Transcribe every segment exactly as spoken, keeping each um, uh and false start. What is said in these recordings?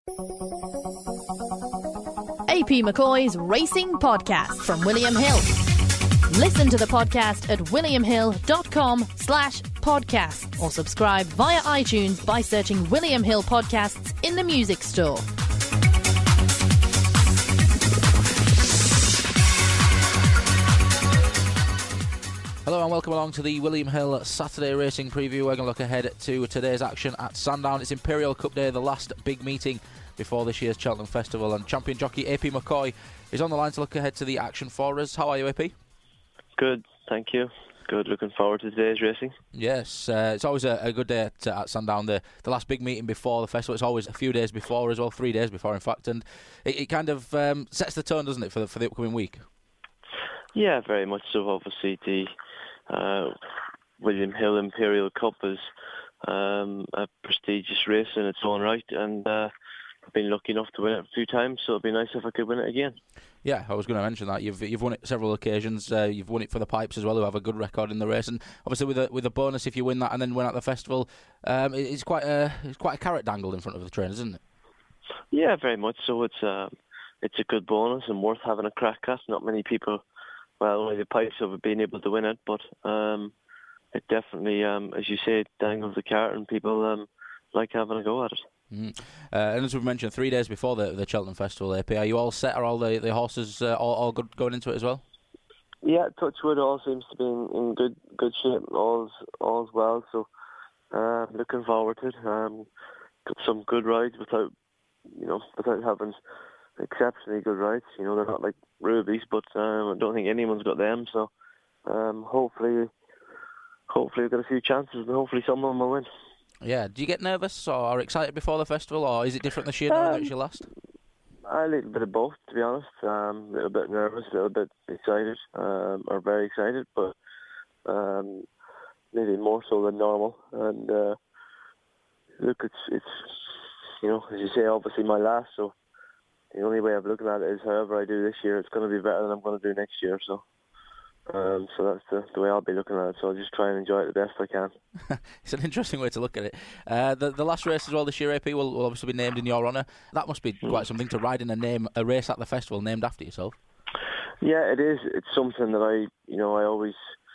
A P McCoy's Racing Podcast from William Hill. Listen to the podcast at williamhill.com slash podcast or subscribe via iTunes by searching William Hill Podcasts in the music store. Hello and welcome along to the William Hill Saturday Racing Preview. We're going to look ahead to today's action at Sandown. It's Imperial Cup Day, the last big meeting before this year's Cheltenham Festival, and champion jockey A P McCoy is on the line to look ahead to the action for us. How are you, A P? Good, thank you. Good, looking forward to today's racing. Yes, uh, it's always a, a good day at, at Sandown, the, the last big meeting before the festival. It's always a few days before as well, three days before in fact, and it, it kind of um, sets the tone, doesn't it, for the, for the upcoming week? Yeah, very much so. Obviously the uh, William Hill Imperial Cup is um, a prestigious race in its own right, and uh, I've been lucky enough to win it a few times, so it'd be nice if I could win it again. Yeah, I was going to mention that. You've you've won it several occasions. Uh, you've won it for the Pipes as well, who have a good record in the race, and obviously with a with a bonus if you win that and then win at the festival, um, it, it's quite a it's quite a carrot dangled in front of the trainers, isn't it? Yeah, very much so. It's uh, it's a good bonus and worth having a crack at. Not many people, well, only the Pipes have been able to win it, but um, it definitely, um, as you say, dangles the carrot, and people um, like having a go at it. Mm. Uh, and as we've mentioned, three days before the, the Cheltenham Festival, A P, are you all set? Are all the, the horses uh, all, all good going into it as well? Yeah, Touchwood all seems to be in, in good good shape. All's all's well, so uh, looking forward to it. Um, got some good rides without, you know, without having exceptionally good rides. You know, they're not like rubies, but um, I don't think anyone's got them. So um, hopefully, hopefully we've got a few chances, and hopefully someone will win. Yeah. Do you get nervous or excited before the festival, or is it different this year knowing Um, that it's your last? A little bit of both, to be honest. Um, a little bit nervous, a little bit excited, um, or very excited, but um, maybe more so than normal. And uh, look, it's it's you know, as you say, obviously my last. So the only way of looking at it is, however I do this year, it's going to be better than I'm going to do next year. So. Um, so that's the, the way I'll be looking at it. So I'll just try and enjoy it the best I can. It's an interesting way to look at it. Uh, the the last race as well this year, A P, will, will obviously be named in your honour. That must be mm. quite something to ride in a name a race at the festival named after yourself. Yeah, it is. It's something that I, you know, I always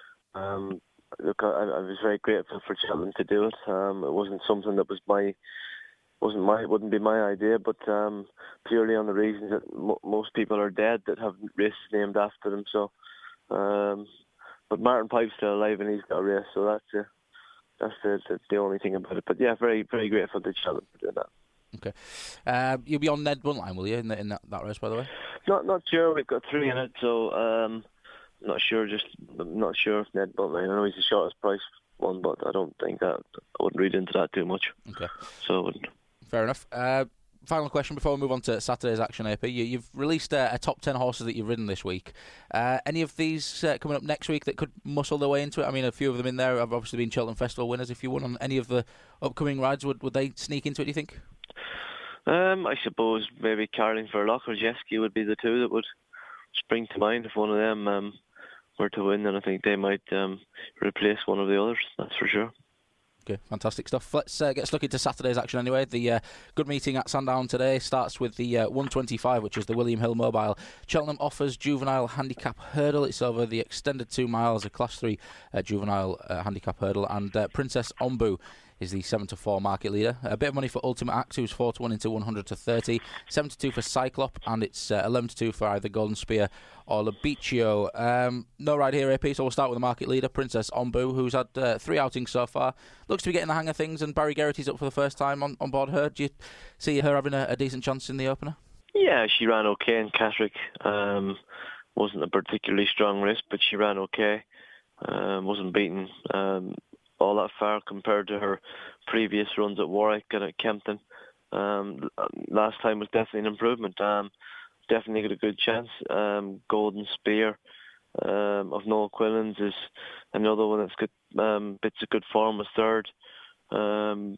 um, look. I, I was very grateful for Cheltenham to do it. Um, it wasn't something that was my, wasn't my, wouldn't be my idea, but um, purely on the reasons that mo- most people are dead that have races named after them. So. Um, but Martin Pipe's still alive and he's got a race, so that's the that's the, the, the only thing about it. But yeah, very very grateful to Cheltenham for doing that. Okay, uh, you'll be on Ned Buntline, will you, in, the, in that, that race, by the way? Not not sure. We've got three in it, so um, not sure. Just I'm not sure if Ned Buntline. I know he's the shortest price one, but I don't think that I wouldn't read into that too much. Okay, so I wouldn't. Fair enough. Uh, Final question before we move on to Saturday's action, A P. You, you've released a, a top ten horses that you've ridden this week. Uh, any of these uh, coming up next week that could muscle their way into it? I mean, a few of them in there have obviously been Cheltenham Festival winners. If you won on any of the upcoming rides, would, would they sneak into it, do you think? Um, I suppose maybe Caroline Verloc or Jeski would be the two that would spring to mind if one of them um, were to win. Then I think they might um, replace one of the others, that's for sure. Okay, fantastic stuff. Let's uh, get stuck into Saturday's action anyway. The uh, good meeting at Sandown today starts with the uh, one twenty-five, which is the William Hill Mobile Cheltenham Offers Juvenile Handicap Hurdle. It's over the extended two miles, a Class three uh, Juvenile uh, Handicap Hurdle, and uh, Princess Ombu is the seven to four market leader. A bit of money for Ultimate Axe, who's four to one into one hundred to thirty. seven to two for Cyclop, and it's uh, eleven to two for either Golden Spear or Labiccio. Um, no ride here, A P, so we'll start with the market leader, Princess Ombu, who's had uh, three outings so far. Looks to be getting the hang of things, and Barry Geraghty's up for the first time on, on board her. Do you see her having a, a decent chance in the opener? Yeah, she ran okay in Catterick. Um, wasn't a particularly strong race, but she ran okay. Um, wasn't beaten um, all that far compared to her previous runs at Warwick and at Kempton. Um, last time was definitely an improvement. Um, definitely got a good chance. Um, Golden Spear um, of Noel Quillens is another one that's got um, bits of good form, was third. Um,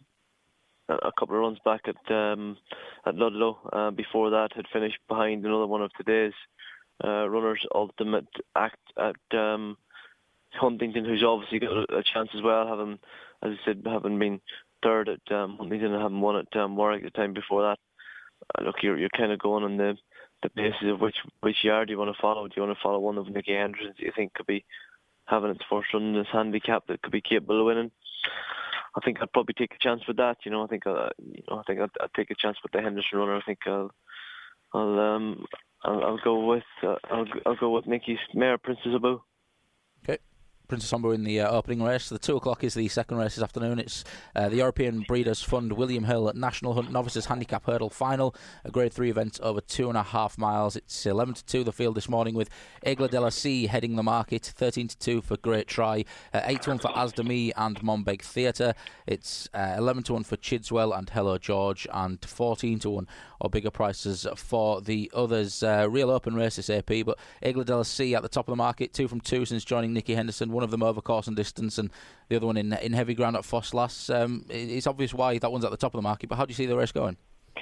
a couple of runs back at um, at Ludlow. Uh, before that, had finished behind another one of today's uh, runners, Ultimate Act at um, Huntington, who's obviously got a chance as well, having, as I said, having been third at um, Huntington and having won at um, Warwick the time before that. uh, look, you're you're kind of going on the the basis of which which yard you want to follow. Do you want to follow one of Nicky Henderson's that you think could be having its first run in this handicap that could be capable of winning? I think I'd probably take a chance with that. You know, I think uh, you know, I think I'd, I'd take a chance with the Henderson runner. I think I'll I'll um I'll, I'll go with uh, I'll I'll go with Nicky's mare, Princess Abu. Okay. Princess Umber in the uh, opening race. The two o'clock is the second race this afternoon. It's uh, the European Breeders' Fund William Hill National Hunt Novices Handicap Hurdle Final, a Grade three event over two and a half miles. It's eleven to two the field this morning, with Aigle de la Sea heading the market, thirteen to two for Great Try, uh, eight to one for Asdemi and Monbeg Theatre. It's uh, eleven to one for Chidswell and Hello George, and fourteen to one or bigger prices for the others. Uh, real open race this A P, but Aigle de la Sea at the top of the market, two from two since joining Nicky Henderson. One of them over course and distance, and the other one in in heavy ground at Fosslas. Um, it's obvious why that one's at the top of the market, but how do you see the race going?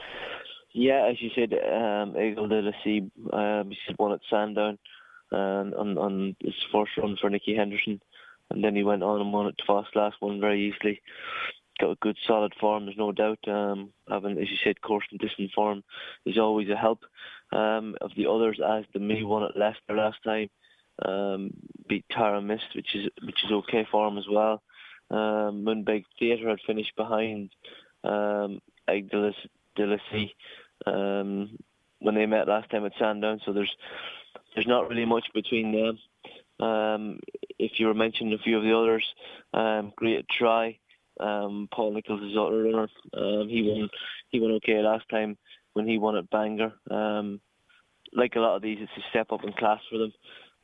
Yeah, as you said, um, Aigle de la Sea, um, he won at Sandown um, on, on his first run for Nicky Henderson, and then he went on and won at Fosslas, won very easily. Got a good solid form, there's no doubt. Um, having, as you said, course and distance form is always a help. Um, of the others, as the me won at Leicester last time, um, beat Tara Mist, which is which is okay for him as well. Um, Moonbeg Theatre had finished behind um, Aigle de la Sea um, when they met last time at Sandown, so there's there's not really much between them. Um, if you were mentioning a few of the others, um, Great Try. Um, Paul Nichols is other runner. Um, he won. He won okay last time when he won at Bangor. Um, like a lot of these, it's a step up in class for them.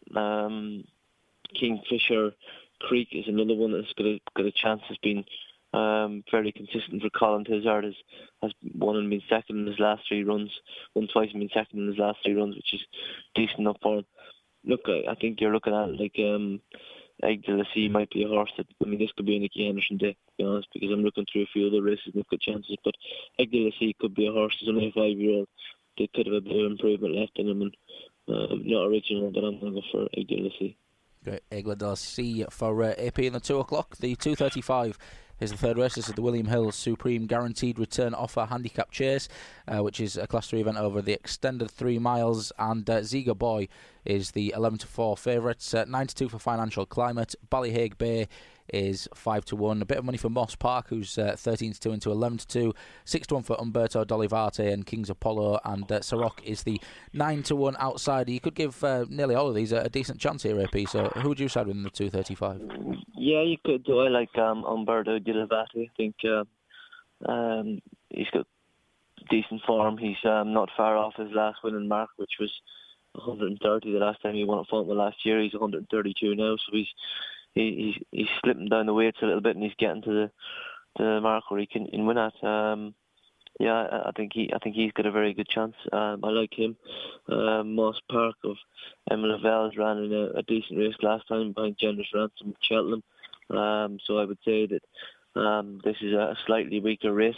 Um, Kingfisher Creek is another one that's got a got a chance. Has been um, fairly consistent for Colin Tizard. Has has won and been second in his last three runs. Won twice and been second in his last three runs, which is decent enough for him. Look, I, I think you're looking at like. Um, Aigle de la Sea might be a horse that, I mean, this could be a Nicky Henderson day, to be honest, because I'm looking through a few other races and they've got chances, but Aigle de la Sea could be a horse. There's only a five-year-old. They could have a bit of improvement left in them, and uh, not original, but I'm going to go for Aigle de la Sea. Great. Aigle de la Sea for uh, A P in the two o'clock. The two thirty-five is the third race. This is the William Hill Supreme Guaranteed Return Offer Handicap Chase, uh, which is a Class three event over the extended three miles, and uh, Ziga Boy is the eleven to four favourite. Uh, nine to two for Financial Climate. Ballyhaig Bay is five to one. A bit of money for Moss Park, who's uh, thirteen to two into eleven to two. six to one for Umberto Dolivarte and Kings Apollo, and uh, Sarok is the nine to one outsider. You could give uh, nearly all of these a, a decent chance here, A P. So who would you side with in the two thirty-five? Yeah, you could do. I like um, Umberto Dolivarte. I think uh, um, he's got decent form. He's um, not far off his last winning mark, which was one hundred thirty the last time he won at Fontwell last year. He's one hundred thirty-two now, so he's he, he's he's slipping down the weights a little bit, and he's getting to the the mark where he can, can win at. Um, yeah, I, I think he I think he's got a very good chance. Um, I like him. Um, Moss Park of Emma Lavelle ran in a, a decent race last time behind Generous Ransom at Cheltenham. Um, so I would say that um, this is a slightly weaker race.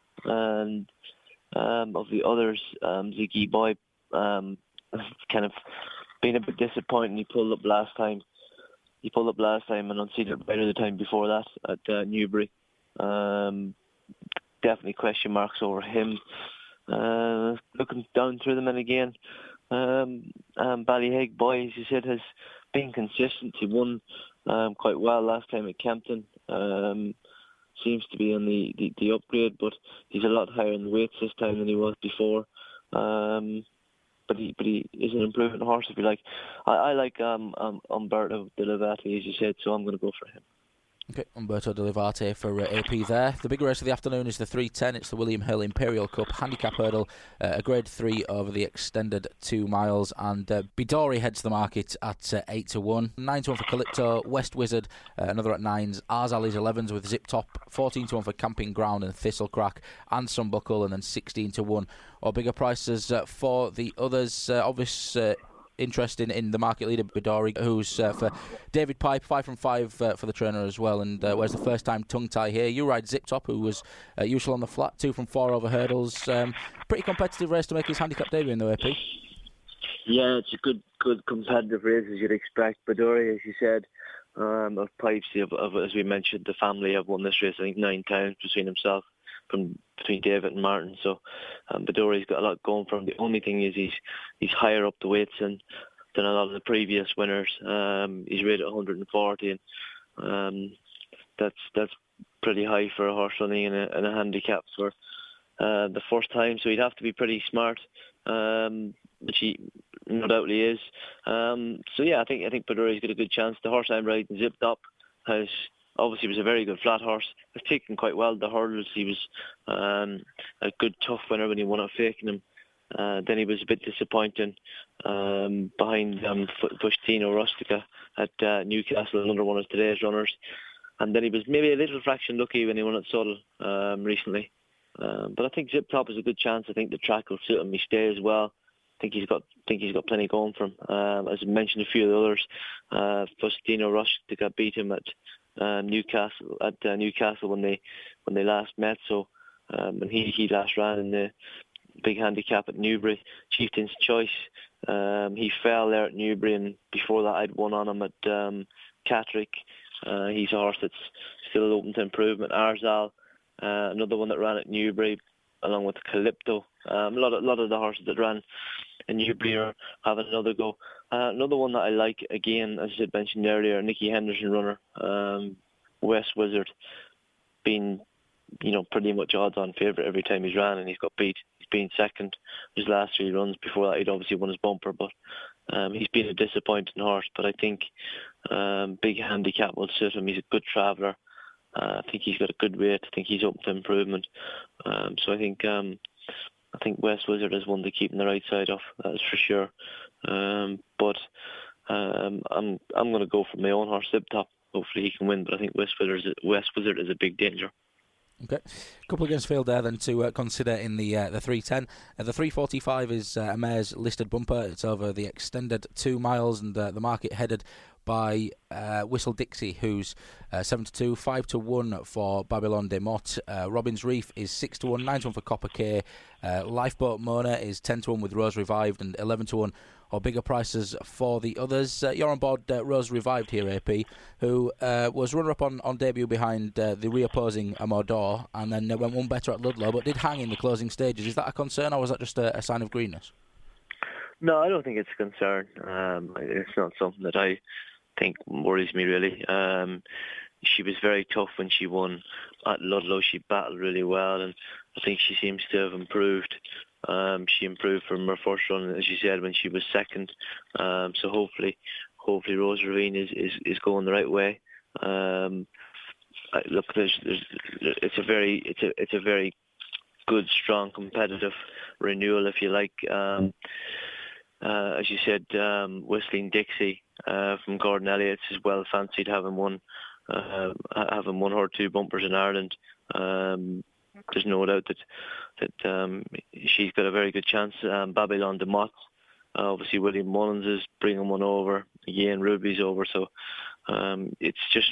And um, of the others, um, Ziggy Boy um, kind of been a bit disappointing. He pulled up last time. He pulled up last time and unseated better the time before that at uh, Newbury. Um, definitely question marks over him. Uh, looking down through them, and again, um, um, Ballyhaig Boy, as you said, has been consistent. He won um, quite well last time at Kempton. Um, seems to be on the, the, the upgrade, but he's a lot higher in the weights this time than he was before. Um, but he but he is an improving horse, if you like. I, I like um, um, Umberto Dolivarte, as you said, so I'm going to go for him. Okay, Umberto Dolivarte for uh, A P there. The big race of the afternoon is the three ten. It's the William Hill Imperial Cup Handicap Hurdle, uh, a grade three over the extended two miles. And uh, Bidori heads the market at uh, eight to one. nine to one for Calypto, West Wizard, uh, another at nines. Arzali's elevens with Zip Top, fourteen to one for Camping Ground and Thistlecrack, and Sunbuckle, and then sixteen to one or bigger prices uh, for the others. Uh, obvious uh, interest in, in the market leader Bidori, who's uh, for David Pipe, five from five uh, for the trainer as well, and uh, where's the first time tongue tie here. You ride Zip Top, who was uh, useful on the flat, two from four over hurdles. Um, pretty competitive race to make his handicap debut in the A P. Yeah, it's a good good competitive race as you'd expect. Bidori, as you said, um, of Pipes, of, of, as we mentioned, the family have won this race I think nine times between himself, from between David and Martin. So um, Badouri's got a lot going for him. The only thing is he's he's higher up the weights than than a lot of the previous winners. Um, he's rated one hundred forty, and um, that's that's pretty high for a horse running in a, in a handicap for uh, the first time. So he'd have to be pretty smart, um, which he no doubtly is. Um, so yeah, I think I think Badouri's got a good chance. The horse I'm riding, Zip Top, has obviously was a very good flat horse. Has taken quite well the hurdles. He was um, a good tough winner when he won at Fakenham. Uh, then he was a bit disappointing um, behind um, Fustino Rustica at uh, Newcastle, another one of today's runners. And then he was maybe a little fraction lucky when he won at Subtle um, recently. Um, but I think Zip Top is a good chance. I think the track will suit him. He stays well. I think he's got think he's got plenty going for him. Um, as I mentioned, a few of the others, uh, Fustino Rustica beat him at um, Newcastle at uh, Newcastle when they when they last met. So um, when he, he last ran in the big handicap at Newbury, Chieftain's Choice. Um, he fell there at Newbury, and before that I'd won on him at um, Catterick. Uh, he's a horse that's still open to improvement. Arzal, uh, another one that ran at Newbury, along with Calypto. Um, a lot of a lot of the horses that ran in Newbury are having another go. Uh, another one that I like, again, as I mentioned earlier, Nicky Henderson runner, um, West Wizard, been you know pretty much odds-on favourite every time he's ran, and he's got beat. He's been second his last three runs. Before that, he'd obviously won his bumper, but um, he's been a disappointing horse. But I think um, big handicap will suit him. He's a good traveller. Uh, I think he's got a good weight. I think he's open to improvement. Um, so I think um, I think West Wizard is one to keep on the right side of. That's for sure. Um, but um, I'm I'm going to go for my own horse, Zip Top. Hopefully he can win. But I think West Wizard is, West Wizard is a big danger. Okay, a couple against field there then to uh, consider in the uh, the three ten. Uh, the three forty-five is uh, a mare's listed bumper. It's over the extended two miles, and uh, the market headed by uh, Whistle Dixie, who's uh, seven to two, five to one for Babylon de Motte. Uh, Robin's Reef is six to one, nine to one for Copper K. Uh, Lifeboat Mona is ten to one with Rose Revived, and eleven to one or bigger prices for the others. Uh, you're on board uh, Rose Revived here, A P, who uh, was runner-up on, on debut behind uh, the reopposing Amador, and then uh, went one better at Ludlow, but did hang in the closing stages. Is that a concern, or was that just a, a sign of greenness? No, I don't think it's a concern. Um, it's not something that I think worries me, really. Um, she was very tough when she won at Ludlow. She battled really well, and I think she seems to have improved. Um, she improved from her first run, as you said, when she was second. Um, so hopefully, hopefully Rose Ravine is, is, is going the right way. Um, I, look, there's, there's, it's a very, it's a, it's a very good, strong, competitive renewal, if you like. Um, uh, as you said, um, Whistling Dixie uh, from Gordon Elliott's is well fancied, having won, uh, having won her two bumpers in Ireland. Um, There's no doubt that that um, she's got a very good chance. Um, Babylon de Motte, uh, obviously William Mullins is bringing one over. Again, Ruby's over. So um, it's just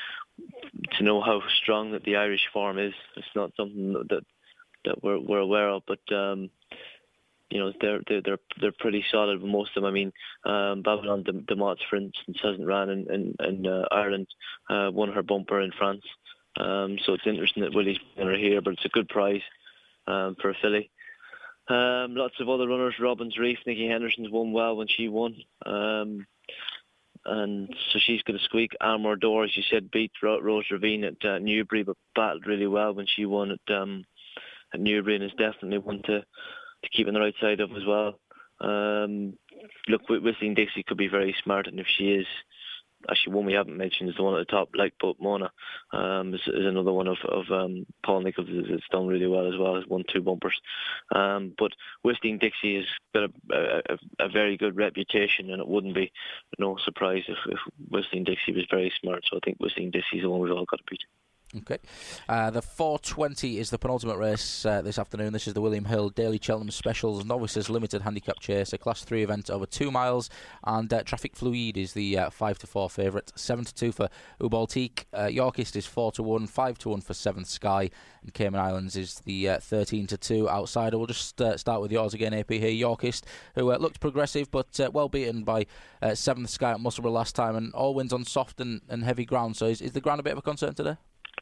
to know how strong that the Irish form is. It's not something that that we're we're aware of, but um, you know they're they're they're they're pretty solid. Most of them. I mean, um, Babylon de, de Motte, for instance, hasn't ran in in, in uh, Ireland. Uh, won her bumper in France. Um, so it's interesting that Willie's winner here, but it's a good prize um, for a filly. Um, lots of other runners. Robin's Reef, Nicky Henderson's won well when she won. Um, and so she's going to squeak. Armour Door, as you said, beat Rose Ravine at uh, Newbury, but battled really well when she won at um, at Newbury, and is definitely one to, to keep on the right side of as well. Um, look, Whistling Dixie could be very smart, and if she is, actually, one we haven't mentioned is the one at the top, Lifeboat Mona, um, is, is another one of, of um, Paul Nichols that's done really well as well. Has won two bumpers. Um, but Whistling Dixie has got a, a, a very good reputation, and it wouldn't be no surprise if, if Whistling Dixie was very smart. So I think Whistling Dixie is the one we've all got to beat. Okay. Uh, the four twenty is the penultimate race uh, this afternoon. This is the William Hill Daily Cheltenham Specials Novices Limited Handicap Chase, a Class three event over two miles, and uh, Traffic Fluid is the uh, five to four favourite, seven to two for Ubaltique. Uh, Yorkist is four to one, five to one for Seventh Sky, and Cayman Islands is the uh, thirteen to two outsider. We'll just uh, start with yours again, A P here. Yorkist, who uh, looked progressive, but uh, well beaten by uh, Seventh Sky at Musselburgh last time, and all wins on soft and, and heavy ground. So is, is the ground a bit of a concern today?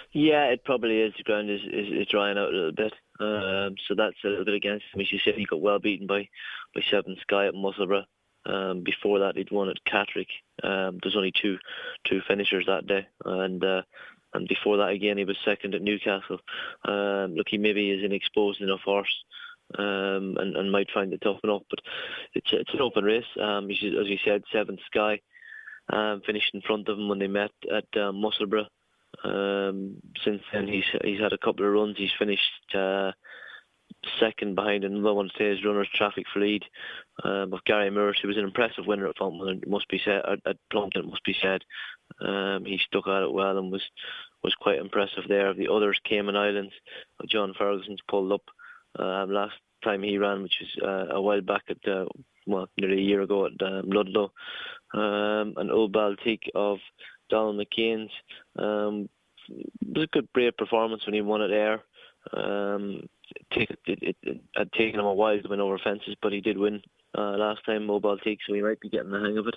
Yeah, it probably is. The ground is, is, is drying out a little bit. Um, so that's a little bit against him. As you said, he got well beaten by, by Seven Sky at Musselburgh. Um, before that, he'd won at Catterick. Um, there's only two two finishers that day. And uh, and before that, again, he was second at Newcastle. Um, look, he maybe is an exposed enough horse um, and, and might find it tough enough. But it's, it's an open race. Um, as you said, Seven Sky um, finished in front of him when they met at uh, Musselburgh. Um, since then, he's he's had a couple of runs. He's finished uh, second behind another one of today's runners, Traffic for Lead, um, of Gary Moore, who was an impressive winner at Fountain, it must be said, at Plumpton, it must be said. Um, he stuck at it well and was was quite impressive there. The others, Cayman Islands, John Ferguson's pulled up um, last time he ran, which was uh, a while back at uh, well, nearly a year ago at um, Ludlow, um, and Old Baltic of Donald McCain's. Um, it was a good brave performance when he won at Ayr. Um, it, it, it, it had taken him a while to win over fences, but he did win uh, last time, Mobile Take, so he might be getting the hang of it.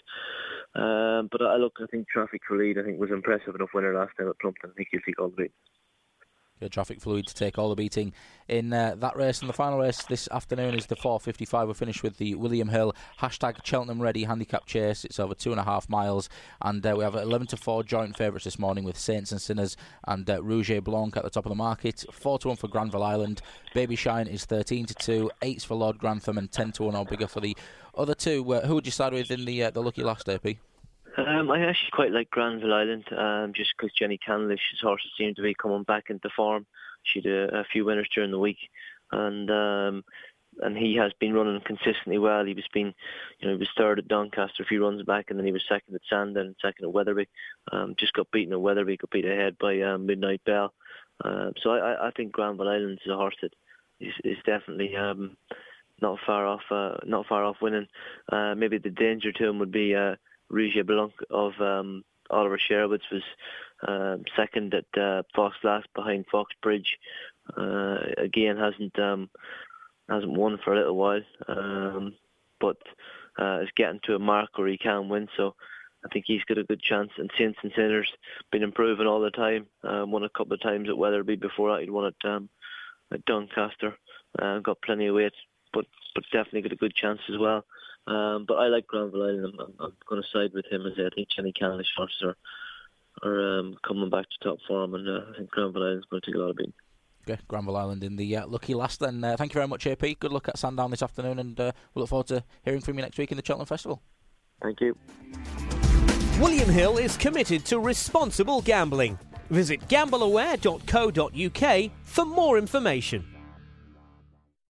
Um, but I look, I think Traffic for Lead, I think, was impressive enough winner last time at Plumpton. I think he'll take all the beat. Good Traffic for Lead to take all the beating in uh, that race. And the final race this afternoon is the four fifty-five. We'll finish with the William Hill hashtag Cheltenham Ready handicap chase. It's over two and a half miles, and uh, we have eleven to four joint favourites this morning with Saints and Sinners and uh, Rouge Blanc at the top of the market. four to one for Granville Island. Baby Shine is thirteen to two. eights for Lord Grantham and ten to one or bigger for the other two. Uh, who would you side with in the uh, the lucky last day, P? Um, I actually quite like Granville Island, um, just because Jenny Canlish's horses seem to be coming back into form. She had a, a few winners during the week, and um, and he has been running consistently well. He was been, you know, he was third at Doncaster a few runs back, and then he was second at Sandown and second at Weatherby. Um, just got beaten at Weatherby, got beat ahead by um, Midnight Bell. Uh, so I, I think Granville Island is a horse that is, is definitely um, not far off, uh, not far off winning. Uh, maybe the danger to him would be uh, Rouge Blanc of um, Oliver Sherwood's was um, second at uh, Fox Last behind Fox Bridge. Uh, again, hasn't um, hasn't won for a little while, um, but uh, is getting to a mark where he can win. So I think he's got a good chance. And Saints and Sinners been improving all the time. Um, won a couple of times at Weatherby. Before that, he'd won at um, at Doncaster. Uh, got plenty of weight, but but definitely got a good chance as well. Um, but I like Granville Island. I'm, I'm going to side with him, as I think Jenny Canlish horses are are um, coming back to top form, and uh, I think Granville Island's going to take a lot of beating. Okay, Granville Island in the uh, lucky last then. Uh, thank you very much, A P. Good luck at Sandown this afternoon, and uh, we look forward to hearing from you next week in the Cheltenham Festival. Thank you. William Hill is committed to responsible gambling. Visit gamble aware dot co dot uk for more information.